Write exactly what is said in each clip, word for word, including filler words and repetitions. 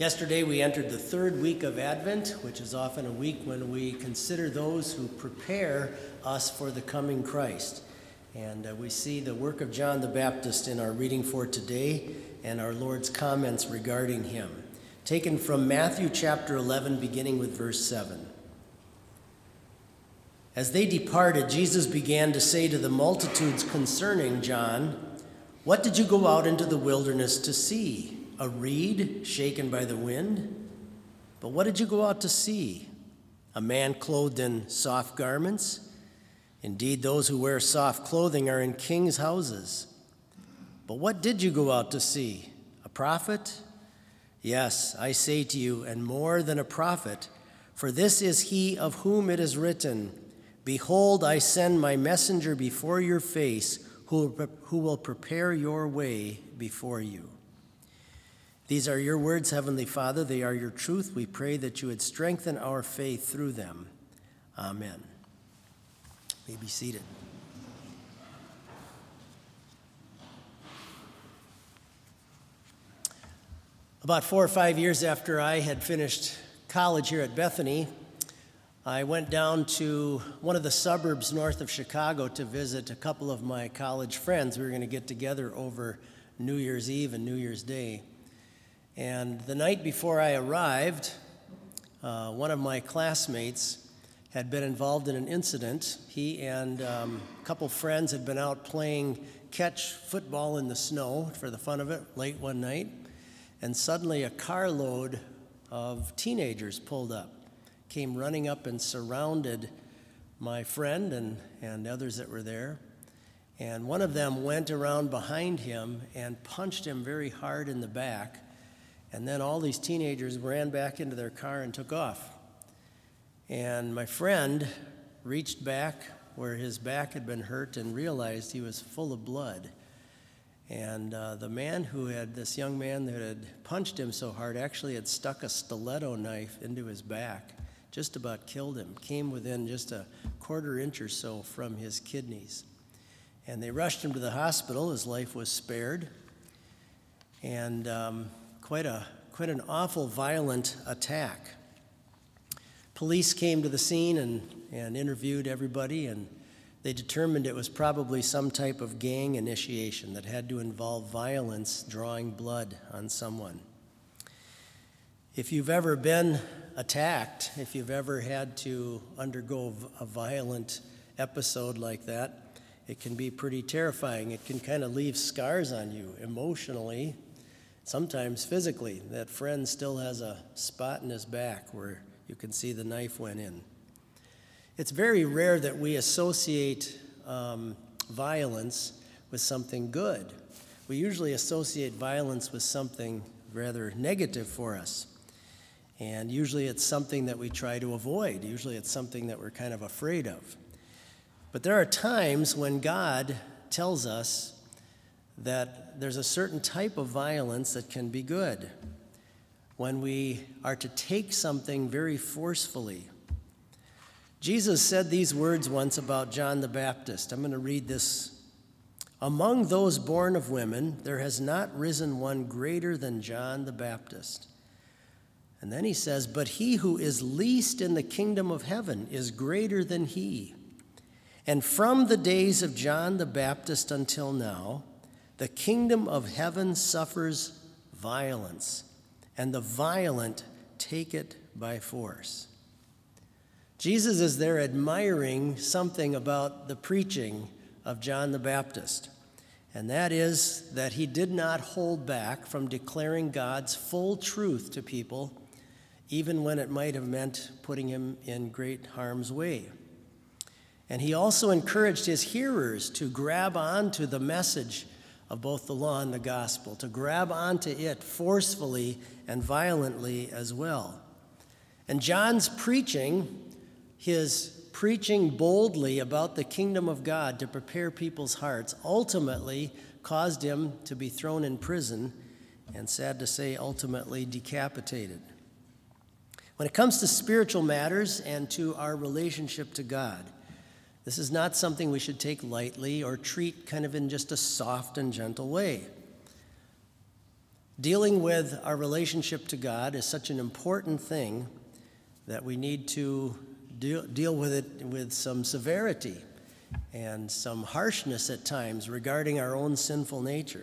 Yesterday we entered the third week of Advent, which is often a week when we consider those who prepare us for the coming Christ. And uh, we see the work of John the Baptist in our reading for today and our Lord's comments regarding him, taken from Matthew chapter eleven, beginning with verse seven. As they departed, Jesus began to say to the multitudes concerning John, "What did you go out into the wilderness to see? A reed shaken by the wind? But what did you go out to see? A man clothed in soft garments? Indeed, those who wear soft clothing are in kings' houses. But what did you go out to see? A prophet? Yes, I say to you, and more than a prophet, for this is he of whom it is written, 'Behold, I send my messenger before your face, who will prepare your way before you.'" These are your words, Heavenly Father. They are your truth. We pray that you would strengthen our faith through them. Amen. You may be seated. About four or five years after I had finished college here at Bethany, I went down to one of the suburbs north of Chicago to visit a couple of my college friends. We were going to get together over New Year's Eve and New Year's Day. And the night before I arrived, uh, one of my classmates had been involved in an incident. He and um, a couple friends had been out playing catch football in the snow for the fun of it late one night, and suddenly a carload of teenagers pulled up, came running up and surrounded my friend and, and others that were there. And one of them went around behind him and punched him very hard in the back. And then all these teenagers ran back into their car and took off. And my friend reached back where his back had been hurt and realized he was full of blood. And uh, the man who had, this young man that had punched him so hard, actually had stuck a stiletto knife into his back, just about killed him, came within just a quarter inch or so from his kidneys. And they rushed him to the hospital. His life was spared. And um, Quite a quite an awful, violent attack. Police came to the scene and, and interviewed everybody, and they determined it was probably some type of gang initiation that had to involve violence, drawing blood on someone. If you've ever been attacked, if you've ever had to undergo a violent episode like that, it can be pretty terrifying. It can kind of leave scars on you emotionally, sometimes physically. That friend still has a spot in his back where you can see the knife went in. It's very rare that we associate um, violence with something good. We usually associate violence with something rather negative for us. And usually it's something that we try to avoid. Usually it's something that we're kind of afraid of. But there are times when God tells us that there's a certain type of violence that can be good, when we are to take something very forcefully. Jesus said these words once about John the Baptist. I'm going to read this. "Among those born of women, there has not risen one greater than John the Baptist." And then he says, "But he who is least in the kingdom of heaven is greater than he. And from the days of John the Baptist until now, the kingdom of heaven suffers violence, and the violent take it by force." Jesus is there admiring something about the preaching of John the Baptist, and that is that he did not hold back from declaring God's full truth to people, even when it might have meant putting him in great harm's way. And he also encouraged his hearers to grab onto the message of both the law and the gospel, to grab onto it forcefully and violently as well. And John's preaching, his preaching boldly about the kingdom of God to prepare people's hearts, ultimately caused him to be thrown in prison and, sad to say, ultimately decapitated. When it comes to spiritual matters and to our relationship to God, this is not something we should take lightly or treat kind of in just a soft and gentle way. Dealing with our relationship to God is such an important thing that we need to deal, deal with it with some severity and some harshness at times regarding our own sinful nature.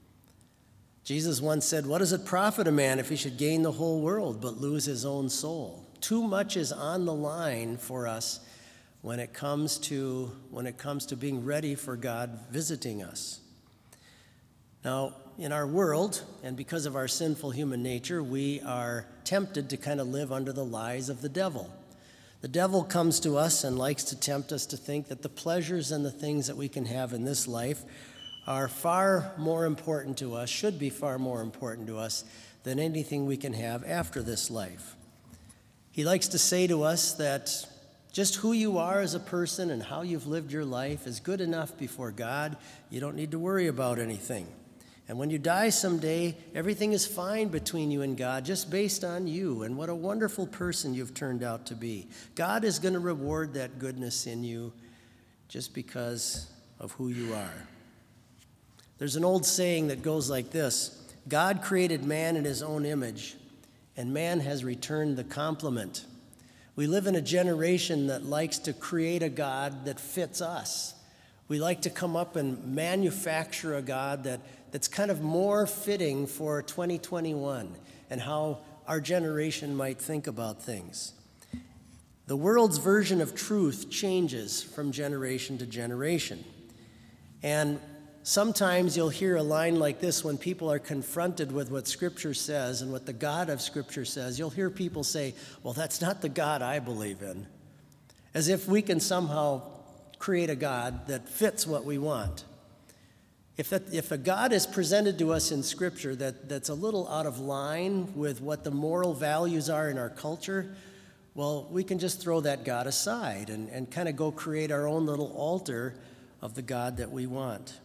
Jesus once said, "What does it profit a man if he should gain the whole world but lose his own soul?" Too much is on the line for us when it comes to when it comes to being ready for God visiting us. Now, in our world, and because of our sinful human nature, we are tempted to kind of live under the lies of the devil. The devil comes to us and likes to tempt us to think that the pleasures and the things that we can have in this life are far more important to us, should be far more important to us than anything we can have after this life. He likes to say to us that just who you are as a person and how you've lived your life is good enough before God. You don't need to worry about anything. And when you die someday, everything is fine between you and God, just based on you and what a wonderful person you've turned out to be. God is going to reward that goodness in you just because of who you are. There's an old saying that goes like this: God created man in his own image, and man has returned the compliment. We live in a generation that likes to create a God that fits us. We like to come up and manufacture a God that, that's kind of more fitting for twenty twenty-one and how our generation might think about things. The world's version of truth changes from generation to generation. And sometimes you'll hear a line like this when people are confronted with what Scripture says and what the God of Scripture says. You'll hear people say, "Well, that's not the God I believe in," as if we can somehow create a God that fits what we want. If, that, if a God is presented to us in Scripture that, that's a little out of line with what the moral values are in our culture, well, we can just throw that God aside and, and kind of go create our own little altar of the God that we want.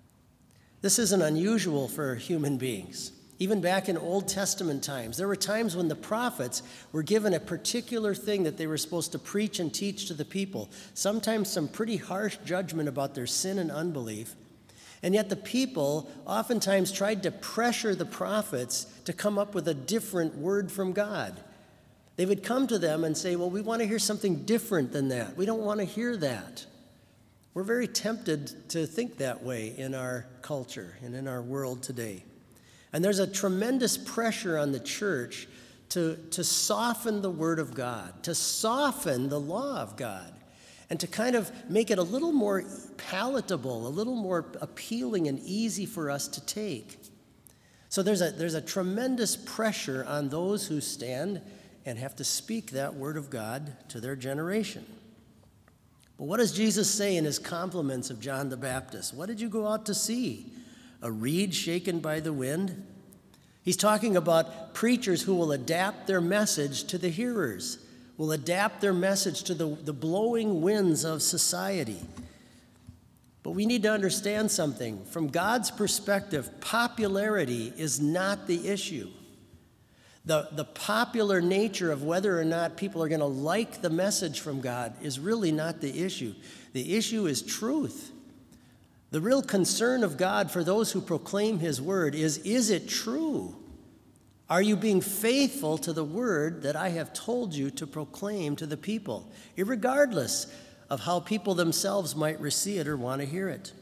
This isn't unusual for human beings. Even back in Old Testament times, there were times when the prophets were given a particular thing that they were supposed to preach and teach to the people, sometimes some pretty harsh judgment about their sin and unbelief. And yet the people oftentimes tried to pressure the prophets to come up with a different word from God. They would come to them and say, "Well, we want to hear something different than that. We don't want to hear that." We're very tempted to think that way in our culture and in our world today. And there's a tremendous pressure on the church to, to soften the Word of God, to soften the law of God, and to kind of make it a little more palatable, a little more appealing and easy for us to take. So there's a, there's a tremendous pressure on those who stand and have to speak that Word of God to their generation. But what does Jesus say in his compliments of John the Baptist? What did you go out to see? A reed shaken by the wind? He's talking about preachers who will adapt their message to the hearers, will adapt their message to the, the blowing winds of society. But we need to understand something. From God's perspective, popularity is not the issue. The, the popular nature of whether or not people are going to like the message from God is really not the issue. The issue is truth. The real concern of God for those who proclaim his word is, is it true? Are you being faithful to the word that I have told you to proclaim to the people, irregardless of how people themselves might receive it or want to hear it?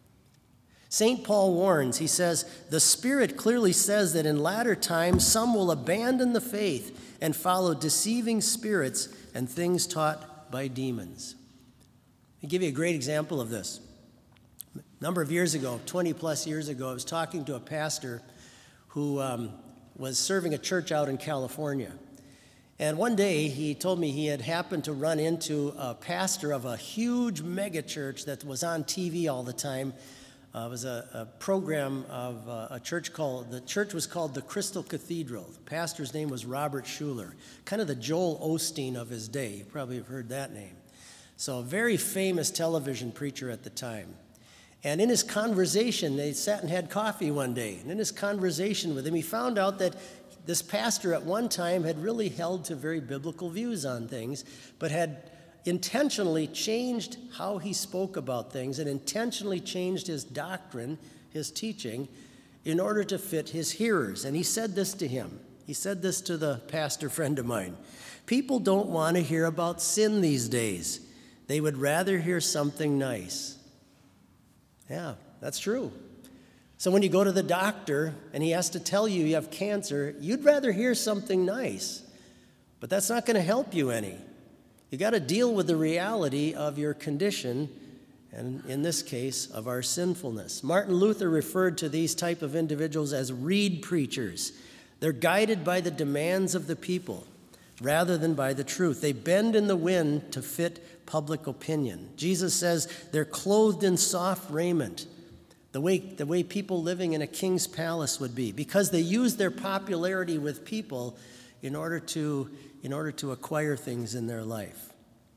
Saint Paul warns, he says, the Spirit clearly says that in latter times some will abandon the faith and follow deceiving spirits and things taught by demons. I'll give you a great example of this. A number of years ago, twenty plus years ago, I was talking to a pastor who um, was serving a church out in California. And one day he told me he had happened to run into a pastor of a huge mega church that was on T V all the time. Uh, it was a, a program of uh, a church called, the church was called the Crystal Cathedral. The pastor's name was Robert Schuller, kind of the Joel Osteen of his day. You probably have heard that name. So a very famous television preacher at the time. And in his conversation, they sat and had coffee one day. And in his conversation with him, he found out that this pastor at one time had really held to very biblical views on things, but had intentionally changed how he spoke about things and intentionally changed his doctrine, his teaching, in order to fit his hearers. And he said this to him. He said this to the pastor friend of mine. People don't want to hear about sin these days. They would rather hear something nice. Yeah, that's true. So when you go to the doctor and he has to tell you you have cancer, you'd rather hear something nice. But that's not going to help you any. You got to deal with the reality of your condition, and in this case, of our sinfulness. Martin Luther referred to these type of individuals as reed preachers. They're guided by the demands of the people rather than by the truth. They bend in the wind to fit public opinion. Jesus says they're clothed in soft raiment, the way, the way people living in a king's palace would be, because they use their popularity with people in order to, in order to acquire things in their life.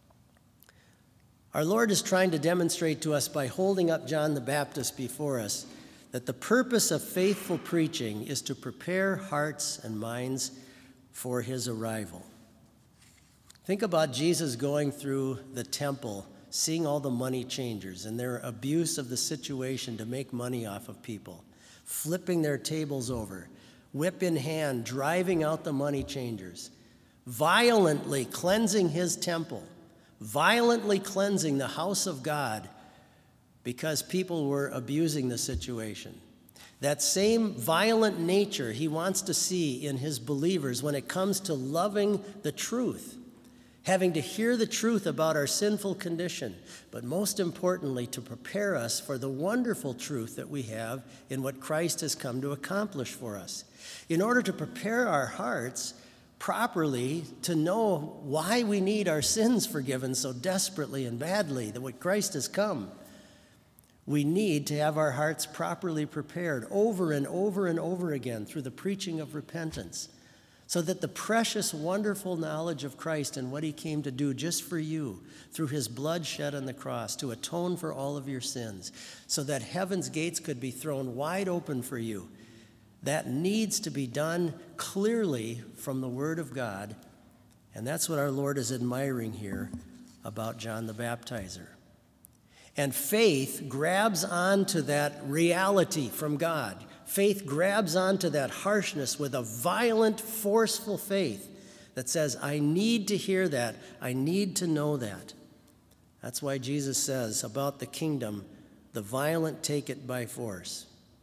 Our Lord is trying to demonstrate to us by holding up John the Baptist before us that the purpose of faithful preaching is to prepare hearts and minds for his arrival. Think about Jesus going through the temple, seeing all the money changers and their abuse of the situation to make money off of people, flipping their tables over, whip in hand, driving out the money changers, violently cleansing his temple, violently cleansing the house of God because people were abusing the situation. That same violent nature he wants to see in his believers when it comes to loving the truth, having to hear the truth about our sinful condition, but most importantly, to prepare us for the wonderful truth that we have in what Christ has come to accomplish for us. In order to prepare our hearts properly to know why we need our sins forgiven so desperately and badly, that what Christ has come, we need to have our hearts properly prepared over and over and over again through the preaching of repentance, so that the precious, wonderful knowledge of Christ and what he came to do just for you through his blood shed on the cross to atone for all of your sins, so that heaven's gates could be thrown wide open for you. That needs to be done clearly from the Word of God, and that's what our Lord is admiring here about John the Baptizer. And faith grabs onto that reality from God. Faith grabs onto that harshness with a violent, forceful faith that says, I need to hear that. I need to know that. That's why Jesus says about the kingdom, the violent take it by force.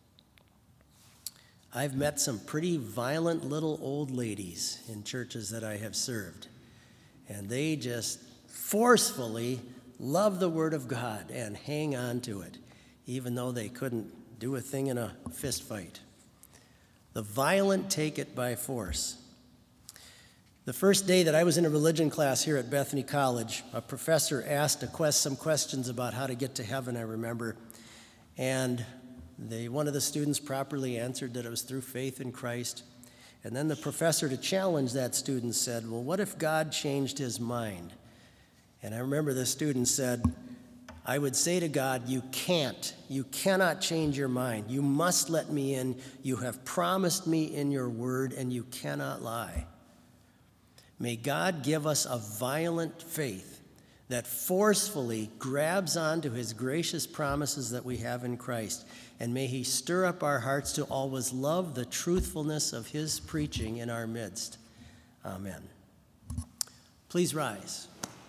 I've met some pretty violent little old ladies in churches that I have served, and they just forcefully love the Word of God and hang on to it, even though they couldn't do a thing in a fist fight. The violent take it by force. The first day that I was in a religion class here at Bethany College, a professor asked a quest, some questions about how to get to heaven, I remember, and they, one of the students properly answered that it was through faith in Christ. And then the professor, to challenge that student, said, well, what if God changed his mind? And I remember the student said, I would say to God, you can't. You cannot change your mind. You must let me in. You have promised me in your word, and you cannot lie. May God give us a violent faith that forcefully grabs onto his gracious promises that we have in Christ. And may he stir up our hearts to always love the truthfulness of his preaching in our midst. Amen. Please rise.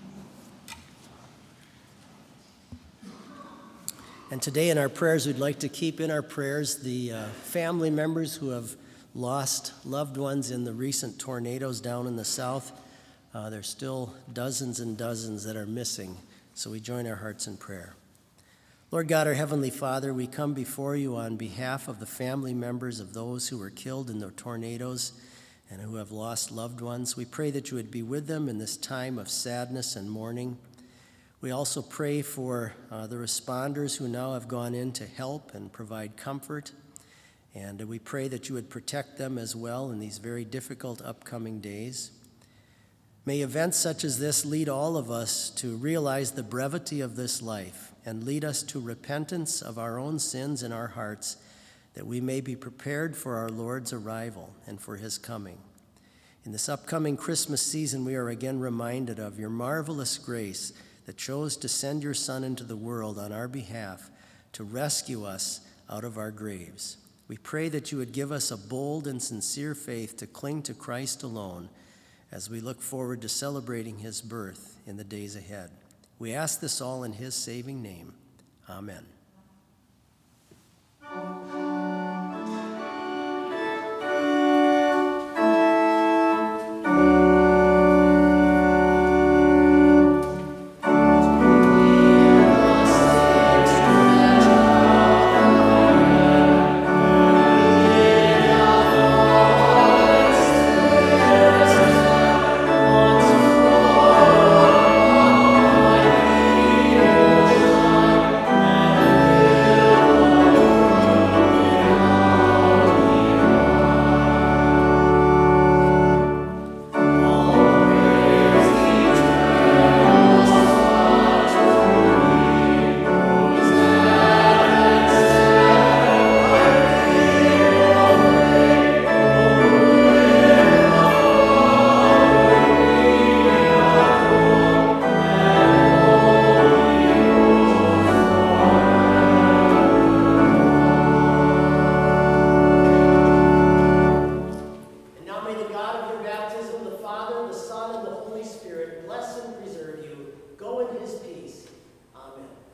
And today in our prayers, we'd like to keep in our prayers the uh, family members who have lost loved ones in the recent tornadoes down in the south. Uh, there's still dozens and dozens that are missing, so we join our hearts in prayer. Lord God, our Heavenly Father, we come before you on behalf of the family members of those who were killed in the tornadoes and who have lost loved ones. We pray that you would be with them in this time of sadness and mourning. We also pray for uh, the responders who now have gone in to help and provide comfort. And we pray that you would protect them as well in these very difficult upcoming days. May events such as this lead all of us to realize the brevity of this life and lead us to repentance of our own sins in our hearts, that we may be prepared for our Lord's arrival and for his coming. In this upcoming Christmas season, we are again reminded of your marvelous grace that chose to send your Son into the world on our behalf to rescue us out of our graves. We pray that you would give us a bold and sincere faith to cling to Christ alone as we look forward to celebrating his birth in the days ahead. We ask this all in his saving name. Amen. Bless and preserve you. Go in his peace. Amen.